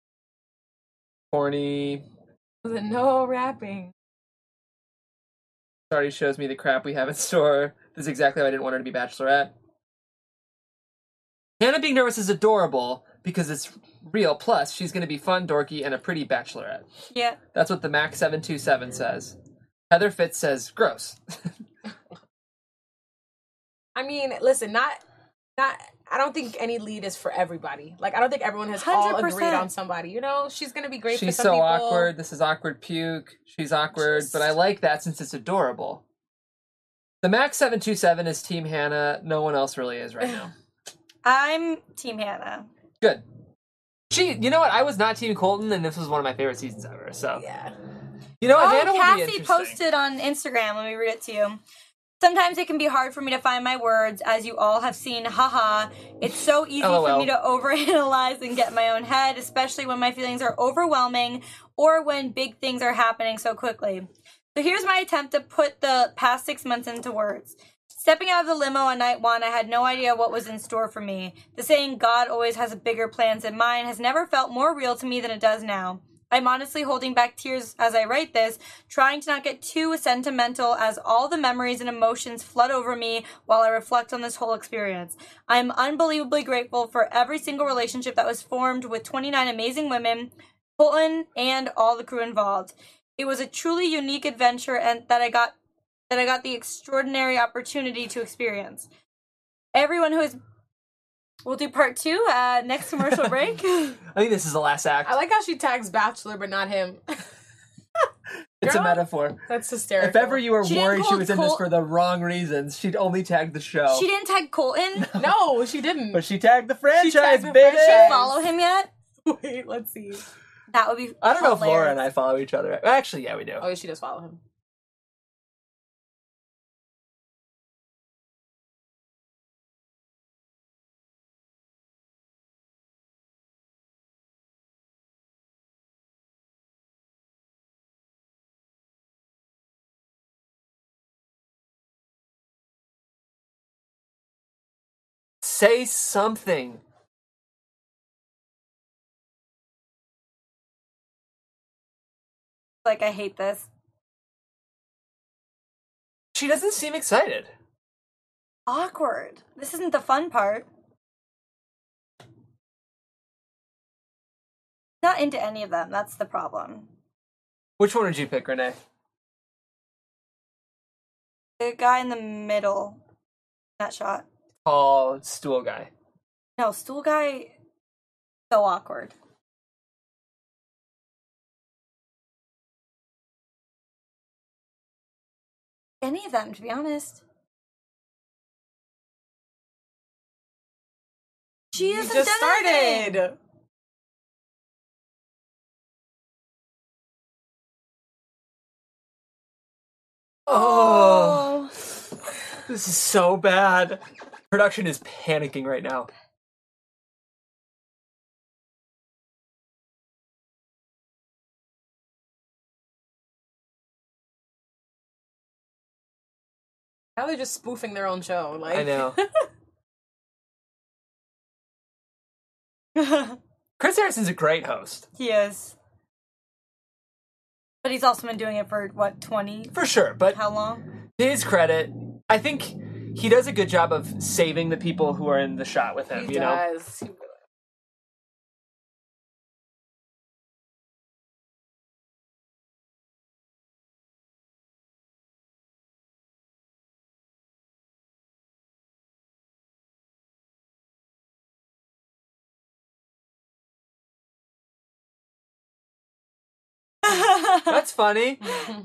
Corny. No rapping. Already shows me the crap we have in store. This is exactly why I didn't want her to be Bachelorette. Hannah being nervous is adorable because it's real. Plus, she's going to be fun, dorky, and a pretty Bachelorette. Yeah. That's what the Mac727 says. Heather Fitz says, gross. I mean, listen, not. I don't think any lead is for everybody. Like, I don't think everyone has all 100%. agreed on somebody. You know, she's gonna be great for She's some so people. awkward. This is awkward puke. She's awkward, but I like that since it's adorable. The Mac727 is Team Hannah. No one else really is right now. I'm Team Hannah. Good. You know what? I was not Team Colton, and this was one of my favorite seasons ever. So, Yeah. you know what? Oh, Hannah will be Cassie interesting. posted on Instagram. Let me read it to you. Sometimes it can be hard for me to find my words, as you all have seen. Haha. It's so easy LOL. for me to overanalyze and get in my own head, especially when my feelings are overwhelming or when big things are happening so quickly. So here's my attempt to put the past 6 months into words. Stepping out of the limo on night 1, I had no idea what was in store for me. The saying, God always has bigger plans than mine, has never felt more real to me than it does now. I'm honestly holding back tears as I write this, trying to not get too sentimental as all the memories and emotions flood over me while I reflect on this whole experience. I'm unbelievably grateful for every single relationship that was formed with 29 amazing women, Colton, and all the crew involved. It was a truly unique adventure and that I got the extraordinary opportunity to experience. Everyone who is... We'll do part 2 next commercial break. I think this is the last act. I like how she tags Bachelor, but not him. It's a metaphor. That's hysterical. If ever you were worried she was in this Col- for the wrong reasons, she'd only tag the show. She didn't tag Colton. No, she didn't. But she tagged the franchise, tagged the baby! franchise. Follow him yet? Wait, let's see. That would be I don't know if Laura hilarious. and I follow each other. Actually, yeah, we do. Oh, yeah, she does follow him. Say something. Like, I hate this. She doesn't seem excited. Awkward. This isn't the fun part. Not into any of them. That's the problem. Which one did you pick, Renee? The guy in the middle. That shot. Oh, stool guy. No, stool guy. So awkward. Any of them, to be honest. She You hasn't just done anything. started. Oh, this is so bad. Production is panicking right now. Now they're just spoofing their own show. Like I know. Chris Harrison's a great host. He is. But he's also been doing it for, what, 20? For sure, but How long? to his credit, I think he does a good job of saving the people who are in the shot with him, he you know? does. He really- That's funny.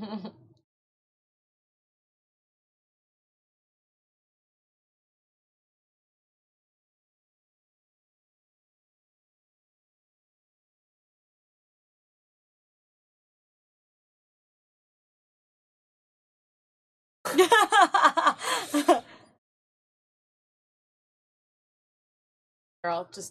Girl, just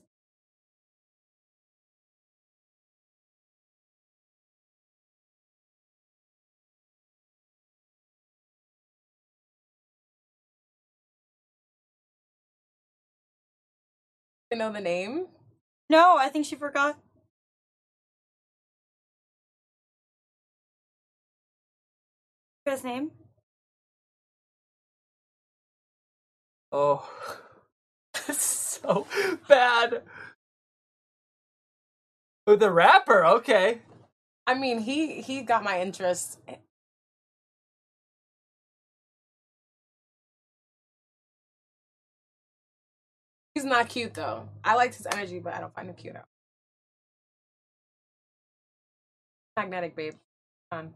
you know the name. No, I think she forgot. His name? Oh, that's so bad. Oh, the rapper, okay. I mean, he got my interest. He's not cute though. I liked his energy, but I don't find him cute. Magnetic babe. Fun.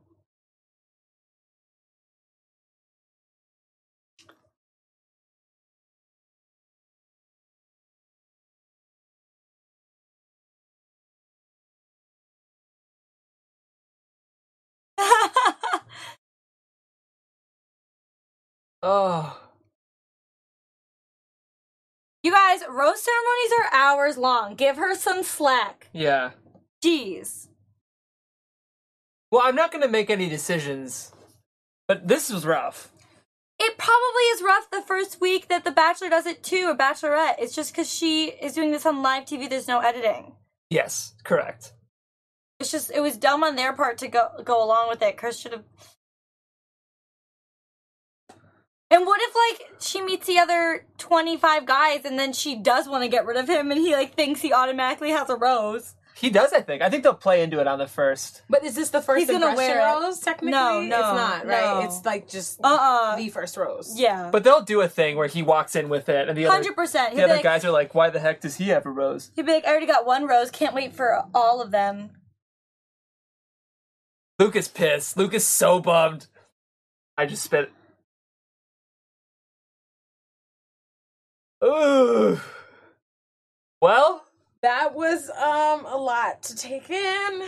Oh, You guys, rose ceremonies are hours long. Give her some slack. yeah. Jeez. Well, I'm not going to make any decisions, but this was rough. It probably is rough the first week that The Bachelor does it too, or Bachelorette. It's just because she is doing this on live TV, there's no editing. Yes, correct. It's just, it was dumb on their part to go along with it. Chris should have... And what if, like, she meets the other 25 guys and then she does want to get rid of him and he, like, thinks he automatically has a rose? He does, I think. I think they'll play into it on the first. But is this the first impression rose, technically? No, it's not, right? no. It's, like, just the first rose. Yeah. But they'll do a thing where he walks in with it and the other, 100%. the other guys are like, why the heck does he have a rose? He'd be like, I already got one rose, can't wait for all of them. Luke is pissed. Luke is so bummed. I just spit. Ooh. Well, that was a lot to take in.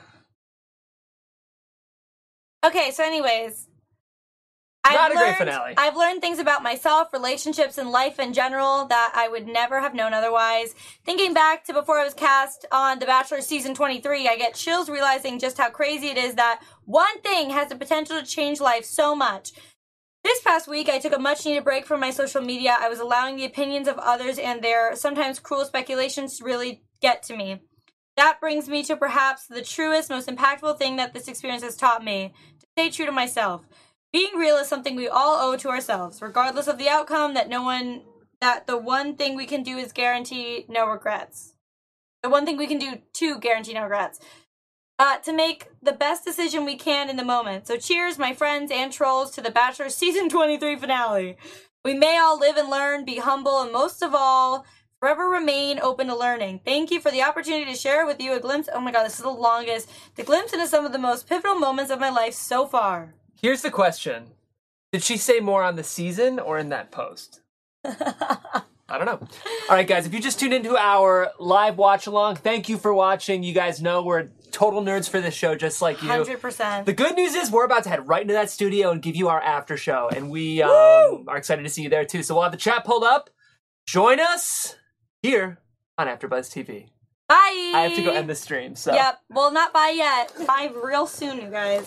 Okay, so anyways, not a great finale. I've learned things about myself, relationships, and life in general that I would never have known otherwise. Thinking back to before I was cast on The Bachelor season 23, I get chills realizing just how crazy it is that one thing has the potential to change life so much. This past week, I took a much-needed break from my social media. I was allowing the opinions of others and their sometimes cruel speculations to really get to me. That brings me to perhaps the truest, most impactful thing that this experience has taught me, to stay true to myself. Being real is something we all owe to ourselves, regardless of the outcome, that the one thing we can do is guarantee no regrets. The one thing we can do to guarantee no regrets. To make the best decision we can in the moment. So cheers, my friends and trolls, to The Bachelor season 23 finale. We may all live and learn, be humble, and most of all, forever remain open to learning. Thank you for the opportunity to share with you a glimpse. Oh my god, this is the longest. The glimpse into some of the most pivotal moments of my life so far. Here's the question. Did she say more on the season or in that post? I don't know. All right, guys, if you just tuned into our live watch along, thank you for watching. You guys know we're total nerds for this show, just like you. 100%. The good news is we're about to head right into that studio and give you our after show, and we are excited to see you there too. So we'll have the chat pulled up. Join us here on AfterBuzz TV. Bye. I have to go end the stream. So. Yep. Well, not bye yet. Bye real soon, you guys.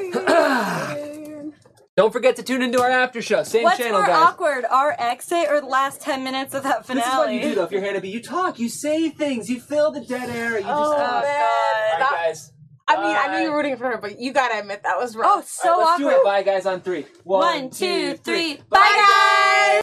Don't forget to tune into our after show. Same channel, guys. What's more awkward, our exit or the last 10 minutes of that finale? This is what you do, though. If you're Hannah B, you talk, you say things, you fill the dead air. You just, God. All right, guys. I mean, I know you're rooting for her, but you gotta admit that was rough. Oh, so All right, let's awkward. do it. Bye, guys, on 3. 1, 2, 3. Bye, guys!